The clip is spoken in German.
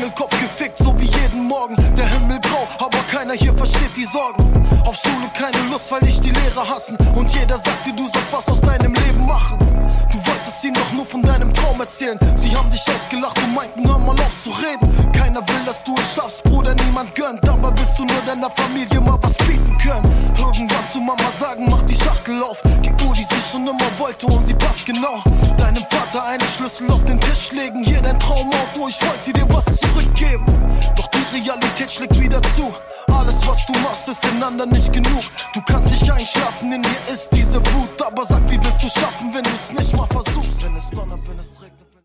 Single-Kopf gefickt, so wie jeden Morgen. Der Himmel grau, aber keiner hier versteht die Sorgen. Auf Schule keine Lust, weil dich die Lehrer hassen. Und jeder sagt dir, du sollst was aus deinem Leben machen. Du wolltest ihnen doch nur von deinem Traum erzählen. Sie haben dich ausgelacht und meinten, hör mal auf zu reden. Keiner will, dass du es schaffst, Bruder, niemand gönnt. Aber willst du nur deiner Familie mal was bieten können? Irgendwann zu Mama sagen, mach die Schachtel auf. Die Uhr, die sie schon immer wollte und sie passt genau. Deinem Vater einen Schlüssel auf den Tisch legen. Hier dein Traumauto, ich wollte dir was zurückgeben. Doch die Realität schlägt wieder zu. Alles, was du machst, ist den anderen nicht genug. Du kannst nicht einschlafen, in dir ist diese Wut. Aber sag, wie willst du schaffen, wenn du es nicht mal versuchst? Wenn es donnert, wenn es regnet.